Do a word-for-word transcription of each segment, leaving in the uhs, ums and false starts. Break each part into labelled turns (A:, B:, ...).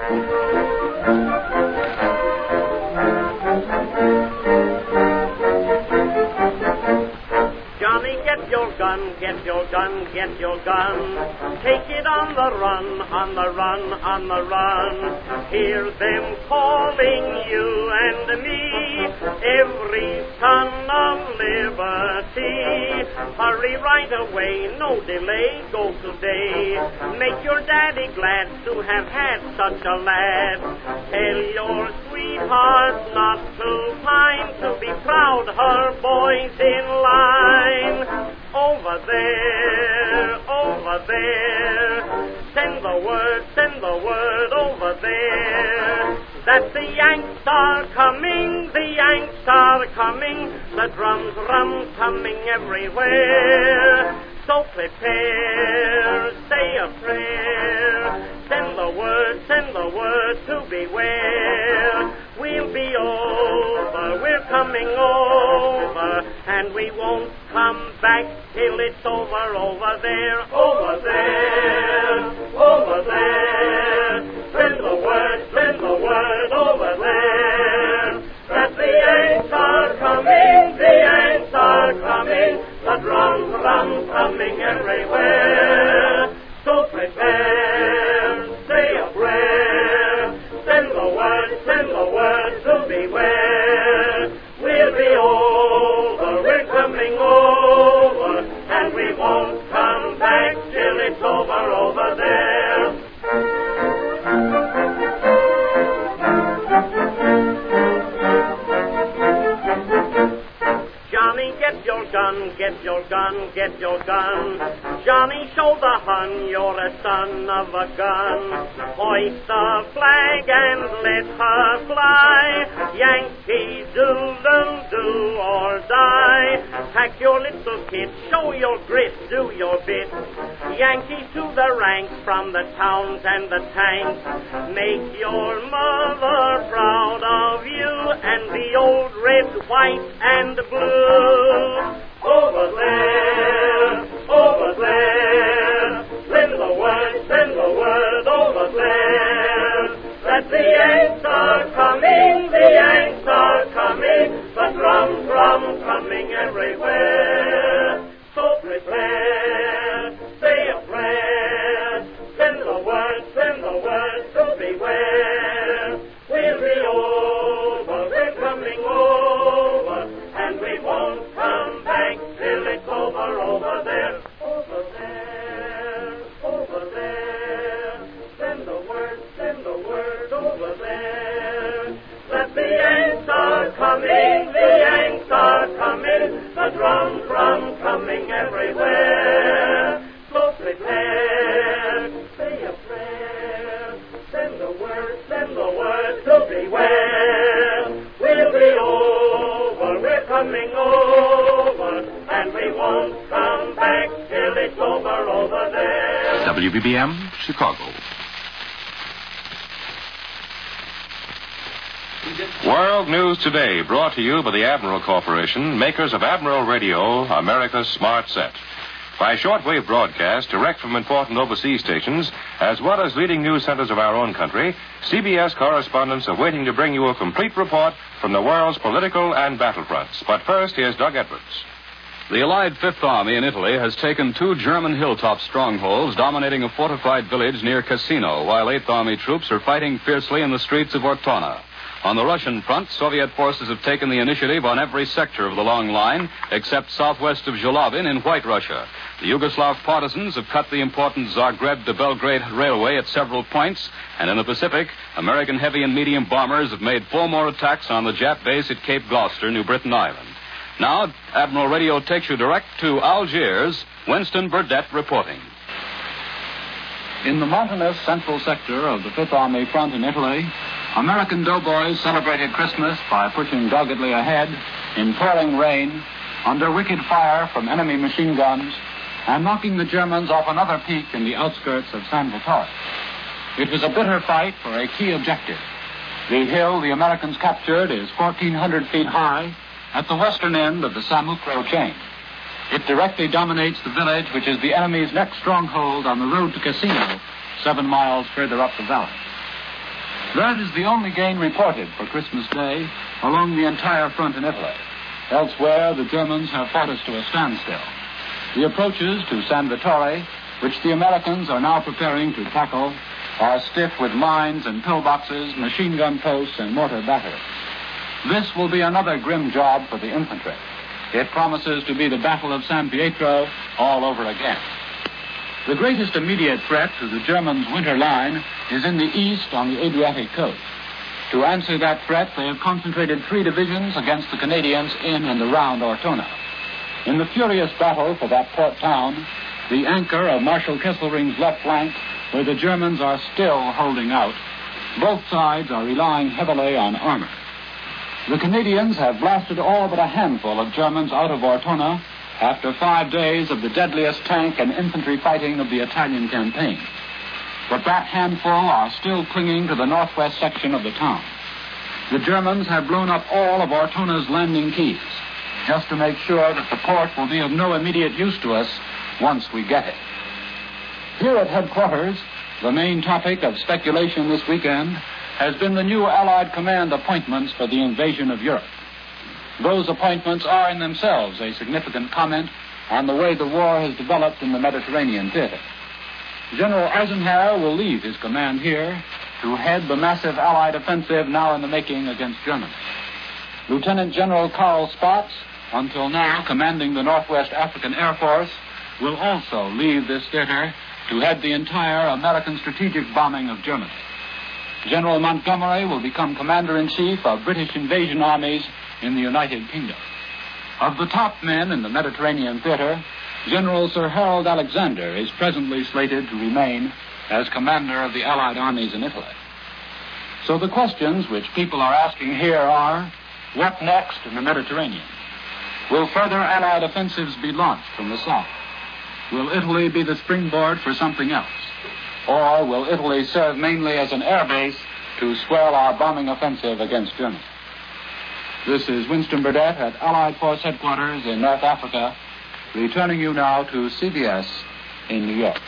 A: Johnny, get your gun, get your gun, get your gun. Take it on the run, on the run, on the run. Hear them calling you and me, every son of liberty. Hurry right away, no delay, go today. Make your daddy glad to have had such a lad. Tell your sweetheart not to pine, to be proud her boy's in line. Over there, over there, send the word, send the word over there, that the Yanks are coming, the Yanks are coming, the drums, drums coming everywhere. So prepare, say a prayer, send the word, send the word to beware. We'll be over, we're coming over, and we won't come back till it's over, over there, over there, over there. Send the word, send the word over there, that the Yanks are coming, the Yanks are coming, the drums, drums coming everywhere. So prepare, say a prayer, send the word, send the word to beware. We'll be over, we're coming over, and we won't come back till it's over, over there. Johnny, get your gun, get your gun, get your gun. Johnny, show the Hun you're a son of a gun. Hoist the flag and let her fly. Yankee doodle do or die. Pack your little kit, show your grit, do your bit. Yankees to the ranks from the towns and the tanks. Make your mother proud of you and the old red, white, and blue. Over there, over there, send the word, send the word over there, that the Yanks are coming, the Yanks are coming, the drum, drum coming everywhere. So prepare, say a prayer, send the word, send the word to beware. We'll be over, we're coming over, and we won't come back till it's over, over there, over there, over there. Send the word, send the word over there, that the Yanks are coming, the Yanks are coming, the drum, drum coming everywhere. So prepare, say a prayer, send the word, send the word to beware. We'll be over, we're coming over, and we won't come back till it's over, over there.
B: W B B M, Chicago. World News Today, brought to you by the Admiral Corporation, makers of Admiral Radio, America's smart set. By shortwave broadcast direct from important overseas stations, as well as leading news centers of our own country, C B S correspondents are waiting to bring you a complete report from the world's political and battlefronts. But first, here's Doug Edwards.
C: The Allied Fifth Army in Italy has taken two German hilltop strongholds dominating a fortified village near Cassino, while Eighth Army troops are fighting fiercely in the streets of Ortona. On the Russian front, Soviet forces have taken the initiative on every sector of the long line, except southwest of Zhulavin in White Russia. The Yugoslav partisans have cut the important Zagreb to Belgrade railway at several points, and in the Pacific, American heavy and medium bombers have made four more attacks on the Jap base at Cape Gloucester, New Britain Island. Now, Admiral Radio takes you direct to Algiers. Winston Burdett reporting.
D: In the mountainous central sector of the Fifth Army front in Italy, American doughboys celebrated Christmas by pushing doggedly ahead in pouring rain, under wicked fire from enemy machine guns, and knocking the Germans off another peak in the outskirts of San Vittore. It was a bitter fight for a key objective. The hill the Americans captured is fourteen hundred feet high at the western end of the Samukro chain. It directly dominates the village, which is the enemy's next stronghold on the road to Cassino, seven miles further up the valley. That is the only gain reported for Christmas Day along the entire front in Italy. Elsewhere, the Germans have fought us to a standstill. The approaches to San Vittore, which the Americans are now preparing to tackle, are stiff with mines and pillboxes, machine gun posts, and mortar batteries. This will be another grim job for the infantry. It promises to be the Battle of San Pietro all over again. The greatest immediate threat to the Germans' winter line is in the east on the Adriatic coast. To answer that threat, they have concentrated three divisions against the Canadians in and around Ortona. In the furious battle for that port town, the anchor of Marshal Kesselring's left flank, where the Germans are still holding out, both sides are relying heavily on armor. The Canadians have blasted all but a handful of Germans out of Ortona after five days of the deadliest tank and infantry fighting of the Italian campaign. But that handful are still clinging to the northwest section of the town. The Germans have blown up all of Ortona's landing keys, just to make sure that the port will be of no immediate use to us once we get it. Here at headquarters, the main topic of speculation this weekend has been the new Allied command appointments for the invasion of Europe. Those appointments are in themselves a significant comment on the way the war has developed in the Mediterranean theater. General Eisenhower will leave his command here to head the massive Allied offensive now in the making against Germany. Lieutenant General Carl Spaatz, until now commanding the Northwest African Air Force, will also leave this theater to head the entire American strategic bombing of Germany. General Montgomery will become Commander-in-Chief of British invasion armies in the United Kingdom. Of the top men in the Mediterranean theater, General Sir Harold Alexander is presently slated to remain as commander of the Allied armies in Italy. So the questions which people are asking here are, what next in the Mediterranean? Will further Allied offensives be launched from the south? Will Italy be the springboard for something else? Or will Italy serve mainly as an air base to swell our bombing offensive against Germany? This is Winston Burdett at Allied Force Headquarters in North Africa, returning you now to C B S in New York.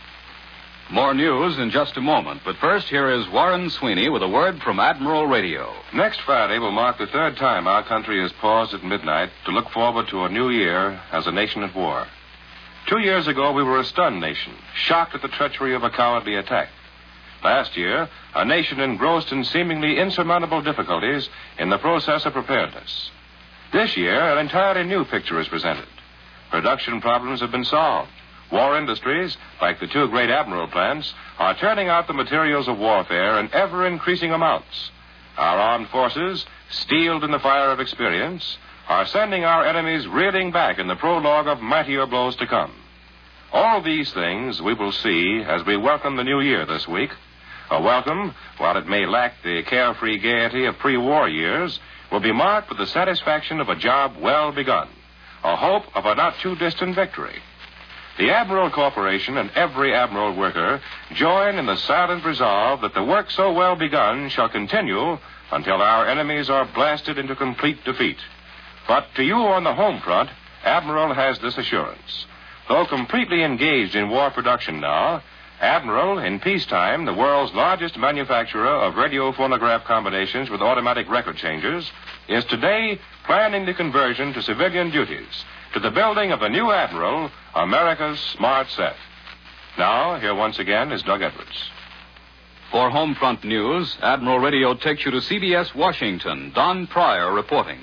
C: More news in just a moment, but first here is Warren Sweeney with a word from Admiral Radio.
B: Next Friday will mark the third time our country has paused at midnight to look forward to a new year as a nation at war. Two years ago, we were a stunned nation, shocked at the treachery of a cowardly attack. Last year, a nation engrossed in seemingly insurmountable difficulties in the process of preparedness. This year, an entirely new picture is presented. Production problems have been solved. War industries, like the two great Admiral plants, are turning out the materials of warfare in ever-increasing amounts. Our armed forces, steeled in the fire of experience, are sending our enemies reeling back in the prologue of mightier blows to come. All these things we will see as we welcome the new year this week. A welcome, while it may lack the carefree gaiety of pre-war years, will be marked with the satisfaction of a job well begun, a hope of a not-too-distant victory. The Admiral Corporation and every Admiral worker join in the silent resolve that the work so well begun shall continue until our enemies are blasted into complete defeat. But to you on the home front, Admiral has this assurance. Though completely engaged in war production now, Admiral, in peacetime, the world's largest manufacturer of radio phonograph combinations with automatic record changers, is today planning the conversion to civilian duties, to the building of a new Admiral, America's Smart Set. Now, here once again is Doug Edwards.
C: For home front news, Admiral Radio takes you to C B S Washington. Don Pryor reporting.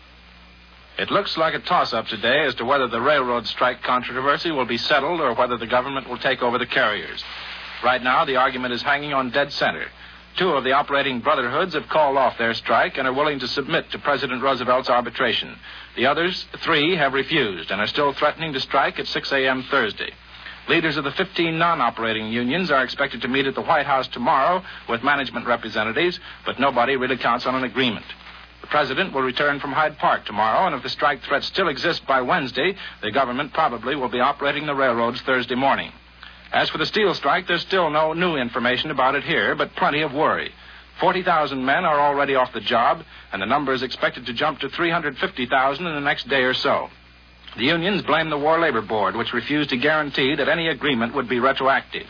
E: It looks like a toss-up today as to whether the railroad strike controversy will be settled or whether the government will take over the carriers. Right now, the argument is hanging on dead center. Two of the operating brotherhoods have called off their strike and are willing to submit to President Roosevelt's arbitration. The others, three, have refused and are still threatening to strike at six a.m. Thursday. Leaders of the fifteen non-operating unions are expected to meet at the White House tomorrow with management representatives, but nobody really counts on an agreement. The president will return from Hyde Park tomorrow, and if the strike threat still exists by Wednesday, the government probably will be operating the railroads Thursday morning. As for the steel strike, there's still no new information about it here, but plenty of worry. forty thousand men are already off the job, and the number is expected to jump to three hundred fifty thousand in the next day or so. The unions blame the War Labor Board, which refused to guarantee that any agreement would be retroactive.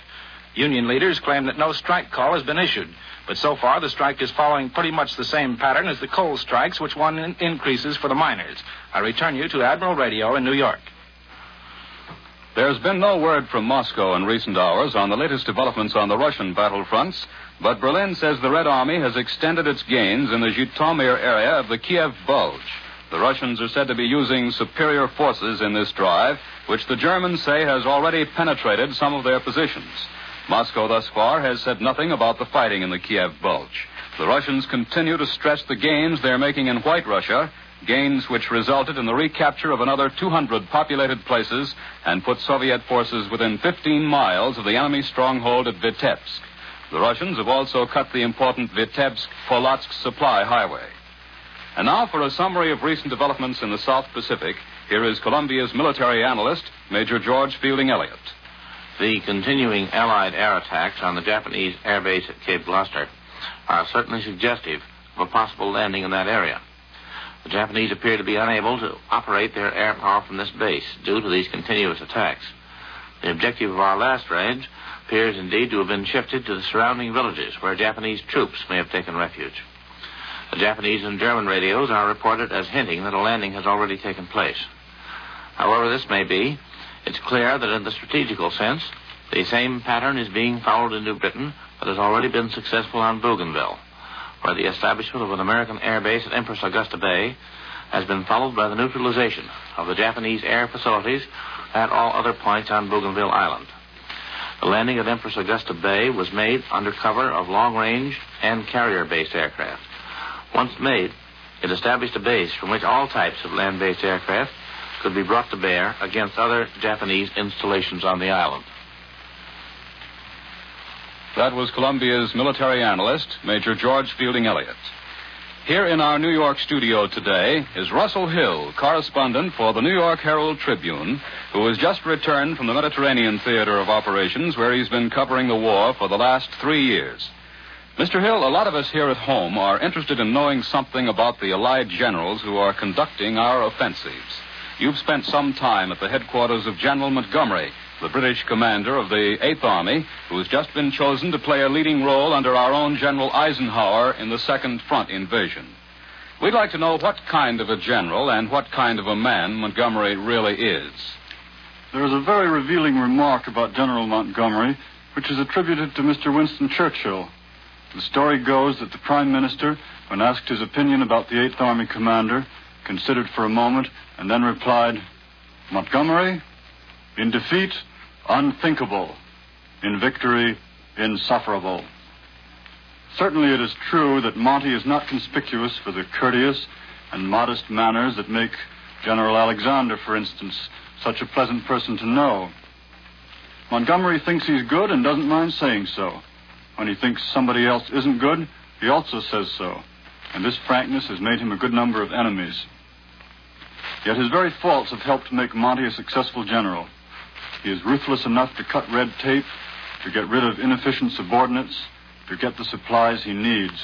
E: Union leaders claim that no strike call has been issued, but so far the strike is following pretty much the same pattern as the coal strikes, which won in- increases for the miners. I return you to Admiral Radio in New York.
C: There's been no word from Moscow in recent hours on the latest developments on the Russian battlefronts, but Berlin says the Red Army has extended its gains in the Zhytomyr area of the Kiev Bulge. The Russians are said to be using superior forces in this drive, which the Germans say has already penetrated some of their positions. Moscow thus far has said nothing about the fighting in the Kiev Bulge. The Russians continue to stress the gains they're making in White Russia, gains which resulted in the recapture of another two hundred populated places and put Soviet forces within fifteen miles of the enemy stronghold at Vitebsk. The Russians have also cut the important Vitebsk-Polotsk supply highway. And now for a summary of recent developments in the South Pacific, here is Columbia's military analyst, Major George Fielding Elliott.
F: The continuing Allied air attacks on the Japanese air base at Cape Gloucester are certainly suggestive of a possible landing in that area. The Japanese appear to be unable to operate their air power from this base due to these continuous attacks. The objective of our last range appears indeed to have been shifted to the surrounding villages where Japanese troops may have taken refuge. The Japanese and German radios are reported as hinting that a landing has already taken place. However this may be, it's clear that in the strategical sense, the same pattern is being followed in New Britain that has already been successful on Bougainville, where the establishment of an American air base at Empress Augusta Bay has been followed by the neutralization of the Japanese air facilities at all other points on Bougainville Island. The landing at Empress Augusta Bay was made under cover of long-range and carrier-based aircraft. Once made, it established a base from which all types of land-based aircraft could be brought to bear against other Japanese installations on the island.
C: That was Columbia's military analyst, Major George Fielding Elliott. Here in our New York studio today is Russell Hill, correspondent for the New York Herald Tribune, who has just returned from the Mediterranean Theater of Operations, where he's been covering the war for the last three years. Mister Hill, a lot of us here at home are interested in knowing something about the Allied generals who are conducting our offensives. You've spent some time at the headquarters of General Montgomery, the British commander of the Eighth Army, who has just been chosen to play a leading role under our own General Eisenhower in the Second Front invasion. We'd like to know what kind of a general and what kind of a man Montgomery really is.
G: There is a very revealing remark about General Montgomery, which is attributed to Mister Winston Churchill. The story goes that the Prime Minister, when asked his opinion about the Eighth Army commander, considered for a moment and then replied, "Montgomery, in defeat, unthinkable. In victory, insufferable." Certainly it is true that Monty is not conspicuous for the courteous and modest manners that make General Alexander, for instance, such a pleasant person to know. Montgomery thinks he's good and doesn't mind saying so. When he thinks somebody else isn't good, he also says so. And this frankness has made him a good number of enemies. Yet his very faults have helped to make Monty a successful general. He is ruthless enough to cut red tape, to get rid of inefficient subordinates, to get the supplies he needs.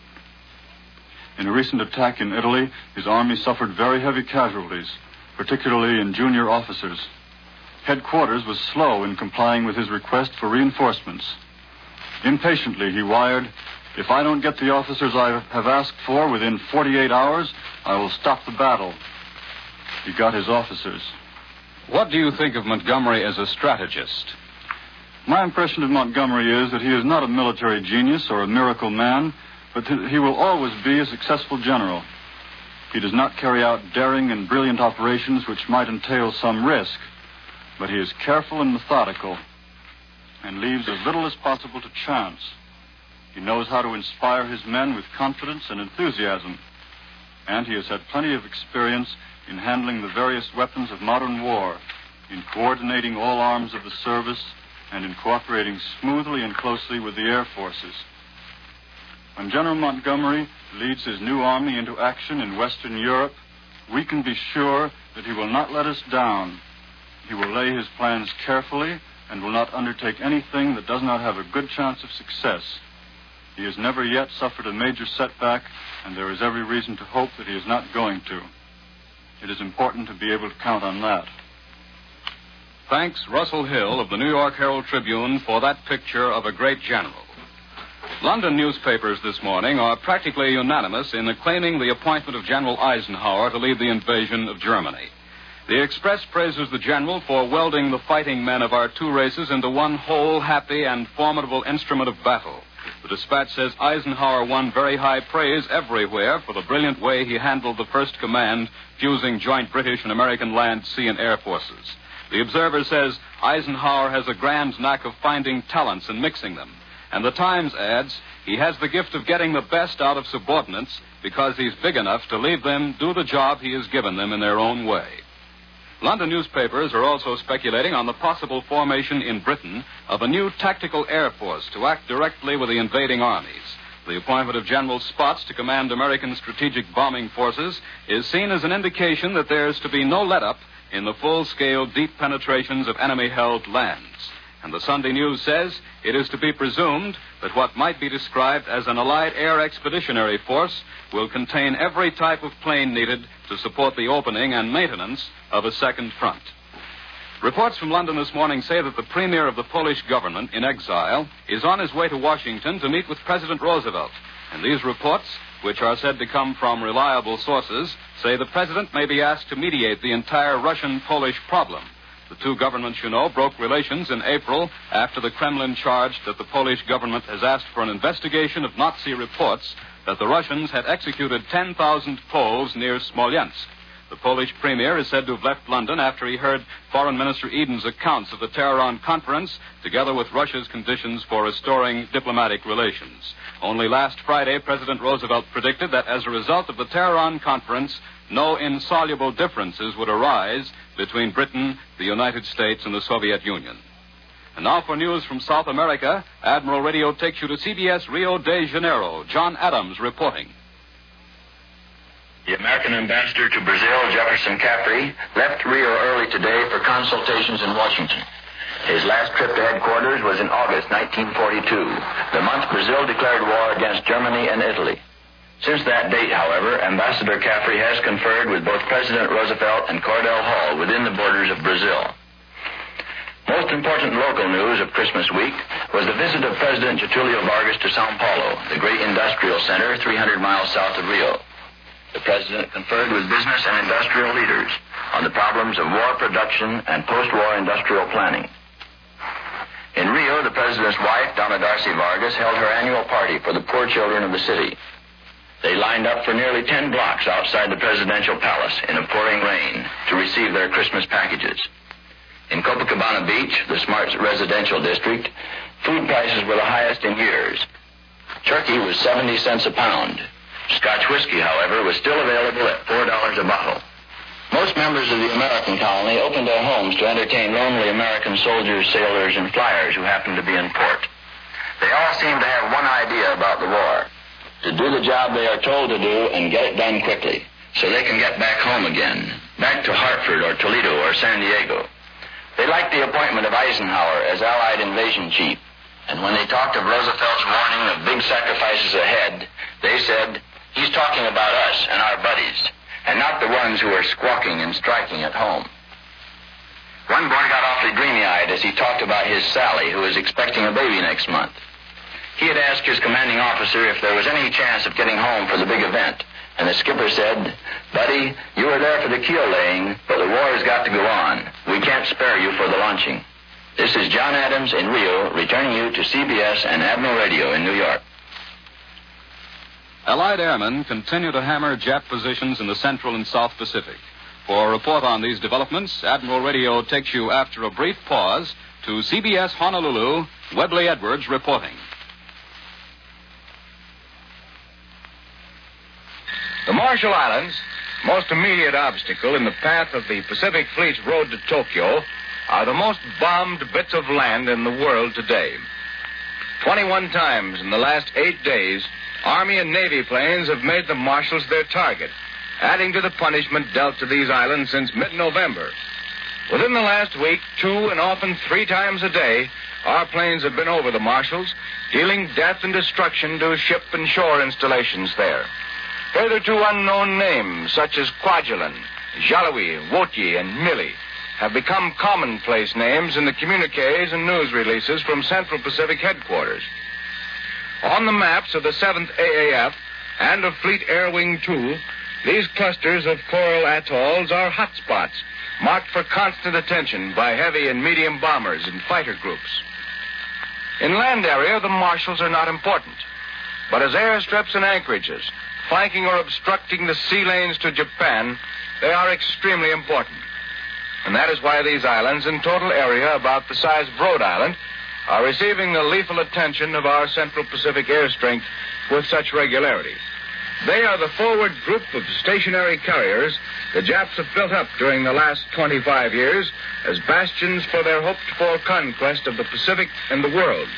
G: In a recent attack in Italy, his army suffered very heavy casualties, particularly in junior officers. Headquarters was slow in complying with his request for reinforcements. Impatiently, he wired, "If I don't get the officers I have asked for within forty-eight hours, I will stop the battle." He got his officers.
C: What do you think of Montgomery as a strategist?
G: My impression of Montgomery is that he is not a military genius or a miracle man, but that he will always be a successful general. He does not carry out daring and brilliant operations which might entail some risk, but he is careful and methodical and leaves as little as possible to chance. He knows how to inspire his men with confidence and enthusiasm, and he has had plenty of experience in handling the various weapons of modern war, in coordinating all arms of the service, and in cooperating smoothly and closely with the air forces. When General Montgomery leads his new army into action in Western Europe, we can be sure that he will not let us down. He will lay his plans carefully and will not undertake anything that does not have a good chance of success. He has never yet suffered a major setback, and there is every reason to hope that he is not going to. It is important to be able to count on that.
C: thanks Russell Hill of the New York Herald Tribune for that picture of a great general. London newspapers this morning are practically unanimous in acclaiming the appointment of General Eisenhower to lead the invasion of Germany. The Express praises the general for welding the fighting men of our two races into one whole, happy, and formidable instrument of battle. The Dispatch says Eisenhower won very high praise everywhere for the brilliant way he handled the first command, fusing joint British and American land, sea, and air forces. The Observer says Eisenhower has a grand knack of finding talents and mixing them. And the Times adds he has the gift of getting the best out of subordinates because he's big enough to leave them do the job he has given them in their own way. London newspapers are also speculating on the possible formation in Britain of a new tactical air force to act directly with the invading armies. The appointment of General Spaatz to command American strategic bombing forces is seen as an indication that there's to be no let-up in the full-scale deep penetrations of enemy-held lands. And the Sunday News says it is to be presumed that what might be described as an Allied air expeditionary force will contain every type of plane needed to support the opening and maintenance of a second front. Reports from London this morning say that the premier of the Polish government in exile is on his way to Washington to meet with President Roosevelt. And these reports, which are said to come from reliable sources, say the president may be asked to mediate the entire Russian-Polish problem. The two governments, you know, broke relations in April after the Kremlin charged that the Polish government has asked for an investigation of Nazi reports that the Russians had executed ten thousand Poles near Smolensk. The Polish premier is said to have left London after he heard Foreign Minister Eden's accounts of the Tehran conference, together with Russia's conditions for restoring diplomatic relations. Only last Friday, President Roosevelt predicted that as a result of the Tehran conference, no insoluble differences would arise between Britain, the United States, and the Soviet Union. And now for news from South America, Admiral Radio takes you to C B S Rio de Janeiro. John Adams reporting.
H: The American ambassador to Brazil, Jefferson Caffrey, left Rio early today for consultations in Washington. His last trip to headquarters was in August nineteen forty-two, the month Brazil declared war against Germany and Italy. Since that date, however, Ambassador Caffrey has conferred with both President Roosevelt and Cordell Hull within the borders of Brazil. Most important local news of Christmas week was the visit of President Getulio Vargas to Sao Paulo, the great industrial center three hundred miles south of Rio. The president conferred with business and industrial leaders on the problems of war production and post-war industrial planning. In Rio, the president's wife, Donna Darcy Vargas, held her annual party for the poor children of the city. They lined up for nearly ten blocks outside the presidential palace in a pouring rain to receive their Christmas packages. In Copacabana Beach, the smart residential district, food prices were the highest in years. Turkey was seventy cents a pound. Scotch whiskey, however, was still available at four dollars a bottle. Most members of the American colony opened their homes to entertain lonely American soldiers, sailors, and flyers who happened to be in port. They all seemed to have one idea about the war: to do the job they are told to do and get it done quickly, so they can get back home again, back to Hartford or Toledo or San Diego. They liked the appointment of Eisenhower as Allied invasion chief, and when they talked of Roosevelt's warning of big sacrifices ahead, they said, "He's talking about us and our buddies, and not the ones who are squawking and striking at home." One boy got awfully dreamy-eyed as he talked about his Sally, who was expecting a baby next month. He had asked his commanding officer if there was any chance of getting home for the big event, and the skipper said, "Buddy, you were there for the keel laying, but the war has got to go on. We can't spare you for the launching." This is John Adams in Rio, returning you to C B S and Admiral Radio in New York.
C: Allied airmen continue to hammer Jap positions in the Central and South Pacific. For a report on these developments, Admiral Radio takes you after a brief pause to C B S Honolulu, Webley Edwards reporting.
I: The Marshall Islands, most immediate obstacle in the path of the Pacific Fleet's road to Tokyo, are the most bombed bits of land in the world today. twenty-one times in the last eight days, Army and Navy planes have made the Marshalls their target, adding to the punishment dealt to these islands since mid-November. Within the last week, two and often three times a day, our planes have been over the Marshalls, dealing death and destruction to ship and shore installations there. Hitherto unknown names such as Kwajalein, Jaloi, Wotie, and Mili have become commonplace names in the communiques and news releases from Central Pacific headquarters. On the maps of the seventh A A F and of Fleet Air Wing two, these clusters of coral atolls are hotspots, marked for constant attention by heavy and medium bombers and fighter groups. In land area, the marshals are not important, but as airstrips and anchorages, flanking or obstructing the sea lanes to Japan, they are extremely important. And that is why these islands, in total area about the size of Rhode Island, are receiving the lethal attention of our Central Pacific air strength with such regularity. They are the forward group of stationary carriers the Japs have built up during the last twenty-five years as bastions for their hoped-for conquest of the Pacific and the world.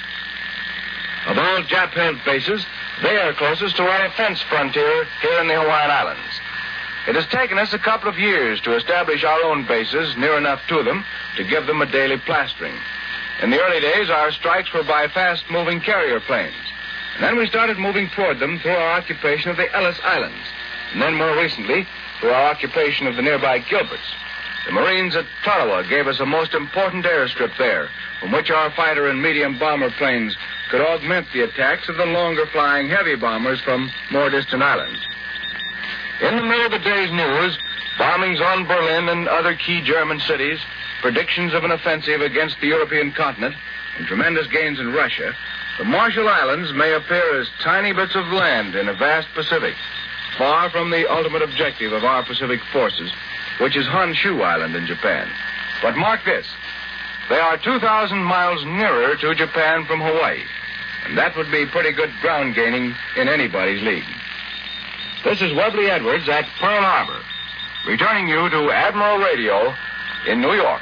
I: Of all Jap-held bases, they are closest to our defense frontier here in the Hawaiian Islands. It has taken us a couple of years to establish our own bases near enough to them to give them a daily plastering. In the early days, our strikes were by fast-moving carrier planes. And then we started moving toward them through our occupation of the Ellis Islands. And then more recently, through our occupation of the nearby Gilberts. The Marines at Tarawa gave us a most important airstrip there, from which our fighter and medium bomber planes could augment the attacks of the longer-flying heavy bombers from more distant islands. In the middle of the day's news, bombings on Berlin and other key German cities, predictions of an offensive against the European continent, and tremendous gains in Russia, the Marshall Islands may appear as tiny bits of land in a vast Pacific, far from the ultimate objective of our Pacific forces, which is Honshu Island in Japan. But mark this, they are two thousand miles nearer to Japan from Hawaii, and that would be pretty good ground gaining in anybody's league. This is Webley Edwards at Pearl Harbor, returning you to Admiral Radio in New York.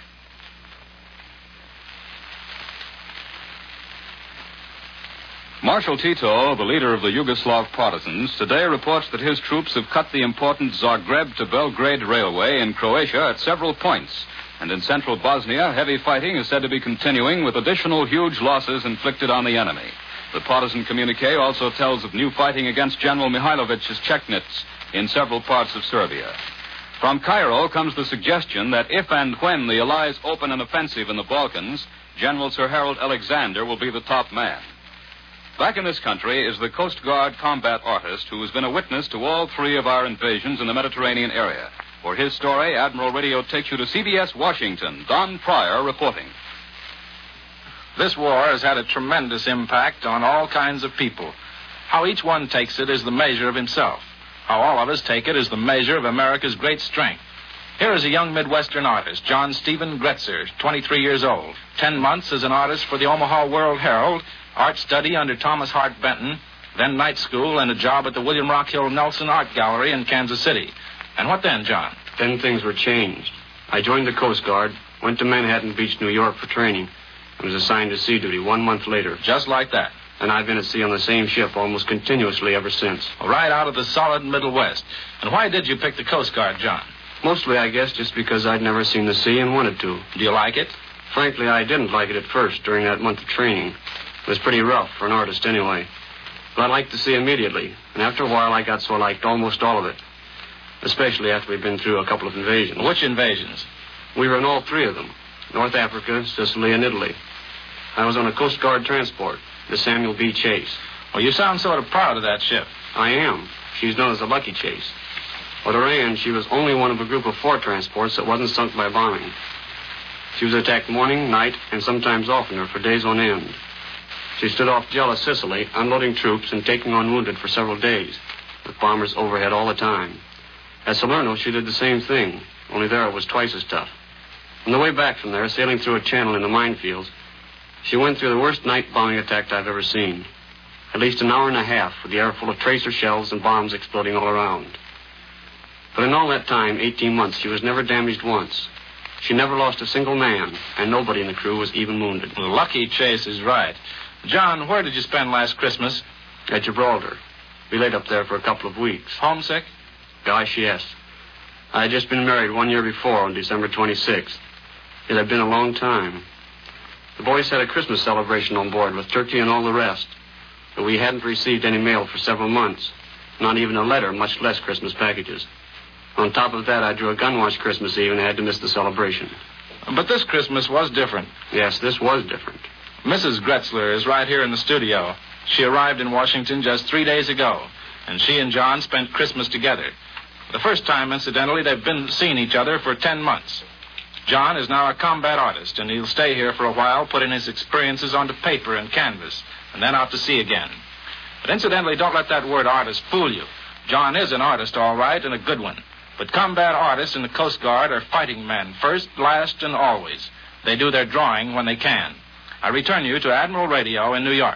C: Marshal Tito, the leader of the Yugoslav partisans, today reports that his troops have cut the important Zagreb to Belgrade railway in Croatia at several points. And in central Bosnia, heavy fighting is said to be continuing with additional huge losses inflicted on the enemy. The partisan communique also tells of new fighting against General Mihailovic's Chechnits in several parts of Serbia. From Cairo comes the suggestion that if and when the Allies open an offensive in the Balkans, General Sir Harold Alexander will be the top man. Back in this country is the Coast Guard combat artist who has been a witness to all three of our invasions in the Mediterranean area. For his story, Admiral Radio takes you to C B S Washington. Don Pryor reporting.
E: This war has had a tremendous impact on all kinds of people. How each one takes it is the measure of himself. How all of us take it is the measure of America's great strength. Here is a young Midwestern artist, John Stephen Gretzer, twenty-three years old. Ten months as an artist for the Omaha World Herald, art study under Thomas Hart Benton, then night school and a job at the William Rockhill Nelson Art Gallery in Kansas City. And what then, John?
J: Then things were changed. I joined the Coast Guard, went to Manhattan Beach, New York for training, and was assigned to sea duty one month later.
E: Just like that?
J: And I've been at sea on the same ship almost continuously ever since.
E: Right out of the solid Middle West. And why did you pick the Coast Guard, John?
J: Mostly, I guess, just because I'd never seen the sea and wanted to.
E: Do you like it?
J: Frankly, I didn't like it at first during that month of training. It was pretty rough for an artist anyway. But I liked the sea immediately, and after a while I got so I liked almost all of it. Especially after we'd been through a couple of invasions.
E: Which invasions?
J: We were in all three of them. North Africa, Sicily, and Italy. I was on a Coast Guard transport, the Samuel B. Chase.
E: Well, you sound sort of proud of that ship.
J: I am. She's known as the Lucky Chase. With her end, she was only one of a group of four transports that wasn't sunk by bombing. She was attacked morning, night, and sometimes oftener for days on end. She stood off Gela, Sicily, unloading troops and taking on wounded for several days, with bombers overhead all the time. At Salerno, she did the same thing, only there it was twice as tough. On the way back from there, sailing through a channel in the minefields, she went through the worst night bombing attack I've ever seen. At least an hour and a half, with the air full of tracer shells and bombs exploding all around. But in all that time, eighteen months, she was never damaged once. She never lost a single man, and nobody in the crew was even wounded.
E: Well, Lucky Chase is right. John, where did you spend last Christmas?
J: At Gibraltar. We laid up there for a couple of weeks.
E: Homesick?
J: Gosh, yes. I had just been married one year before on December twenty-sixth. It had been a long time. The boys had a Christmas celebration on board with turkey and all the rest. But we hadn't received any mail for several months. Not even a letter, much less Christmas packages. On top of that, I drew a gun wash Christmas Eve and had to miss the celebration.
E: But this Christmas was different.
J: Yes, this was different.
E: Missus Gretzler is right here in the studio. She arrived in Washington just three days ago, and she and John spent Christmas together. The first time, incidentally, they've been seeing each other for ten months. John is now a combat artist, and he'll stay here for a while, putting his experiences onto paper and canvas, and then out to sea again. But incidentally, don't let that word artist fool you. John is an artist, all right, and a good one. But combat artists in the Coast Guard are fighting men, first, last, and always. They do their drawing when they can. I return you to Admiral Radio in New York.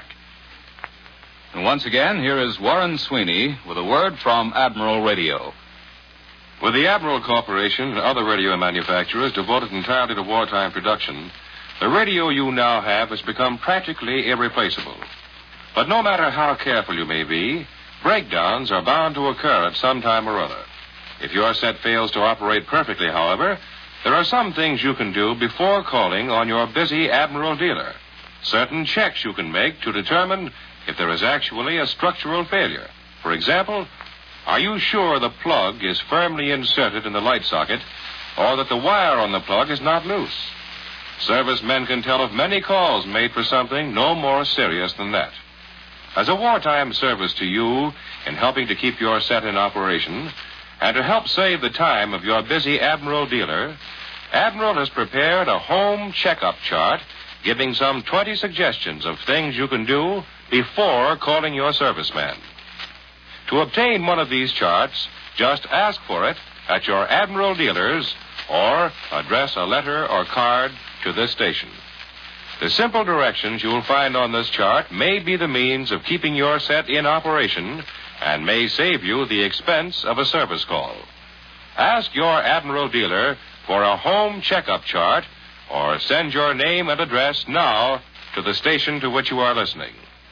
C: And once again, here is Warren Sweeney with a word from Admiral Radio.
B: With the Admiral Corporation and other radio manufacturers devoted entirely to wartime production, the radio you now have has become practically irreplaceable. But no matter how careful you may be, breakdowns are bound to occur at some time or other. If your set fails to operate perfectly, however, there are some things you can do before calling on your busy Admiral dealer. Certain checks you can make to determine if there is actually a structural failure. For example, are you sure the plug is firmly inserted in the light socket or that the wire on the plug is not loose? Servicemen can tell of many calls made for something no more serious than that. As a wartime service to you in helping to keep your set in operation and to help save the time of your busy Admiral dealer, Admiral has prepared a home checkup chart giving some twenty suggestions of things you can do before calling your serviceman. To obtain one of these charts, just ask for it at your Admiral dealers or address a letter or card to this station. The simple directions you'll find on this chart may be the means of keeping your set in operation and may save you the expense of a service call. Ask your Admiral dealer for a home checkup chart or send your name and address now to the station to which you are listening.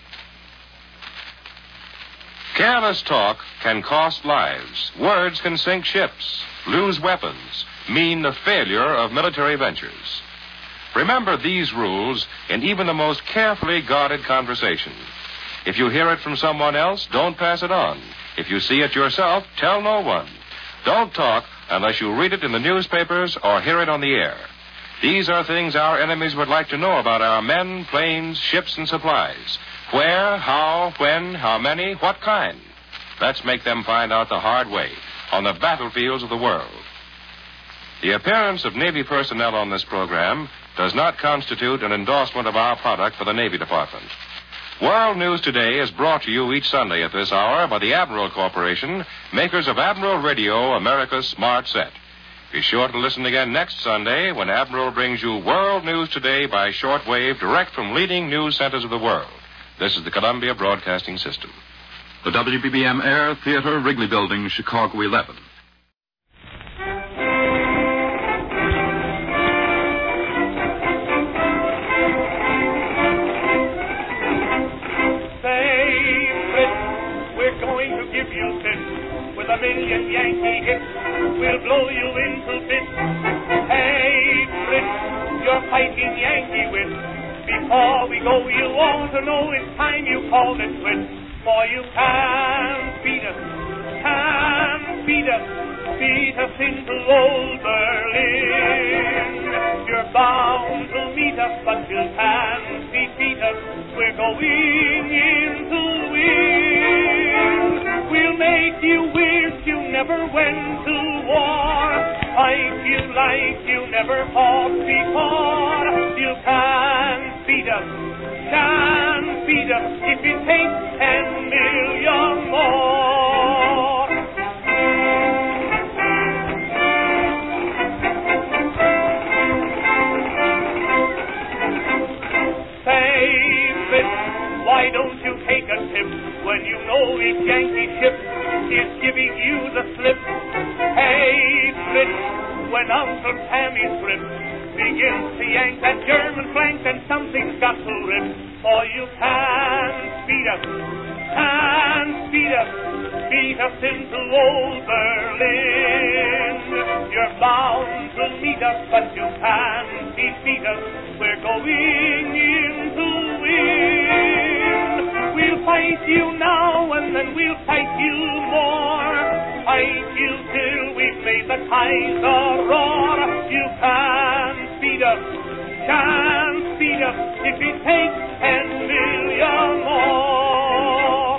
B: Careless talk can cost lives. Words can sink ships, lose weapons, mean the failure of military ventures. Remember these rules in even the most carefully guarded conversation. If you hear it from someone else, don't pass it on. If you see it yourself, tell no one. Don't talk unless you read it in the newspapers or hear it on the air. These are things our enemies would like to know about our men, planes, ships, and supplies. Where, how, when, how many, what kind. Let's make them find out the hard way, on the battlefields of the world. The appearance of Navy personnel on this program does not constitute an endorsement of our product for the Navy Department. World News Today is brought to you each Sunday at this hour by the Admiral Corporation, makers of Admiral Radio, America's smart set. Be sure to listen again next Sunday when Admiral brings you World News Today by shortwave direct from leading news centers of the world. This is the Columbia Broadcasting System.
K: The W B B M Air Theater, Wrigley Building, Chicago eleven.
A: With a million Yankee hits, we'll blow you into bits. Hey, Fritz, you're fighting Yankee wit. Before we go, you ought to know it's time you called it quits. For you can't beat us, can't beat us, beat us into old Berlin. You're bound to meet us, but you can't defeat us. We're going in to win. We'll make you wish you never went to war. Fight you like you never fought before. You can't beat us, can't beat us if it takes ten million more. Say, Fritz, why don't you take a tip when you know this Yankee ship is giving you the slip? Hey, Fritz, when Uncle Sammy's grip begins to yank that German flank, then something's got to rip. For you can't beat us, can't beat us, beat us into old Berlin. You're bound to meet us, but you can't defeat us. We're going in to win. We'll fight you now, and then we'll fight you more. fight you till we've made the Kaiser roar. You can't beat us, can't beat us if it takes ten million more.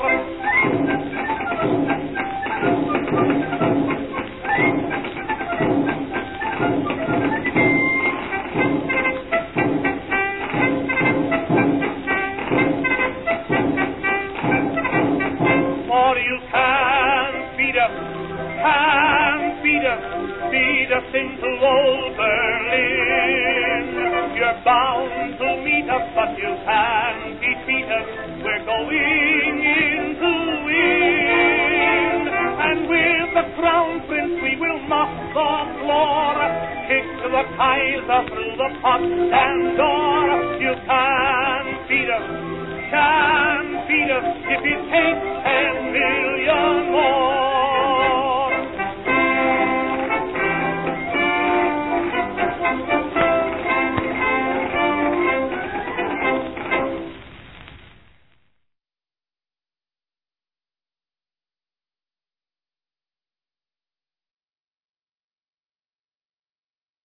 A: For you can't beat us, can't beat us, beat us into old Berlin. You're bound to meet us, but you can't defeat us. We're going in to win. And with the crown prince we will mop the floor, kick the Kaiser through the Potsdam door. You can't beat us, can't beat us if it takes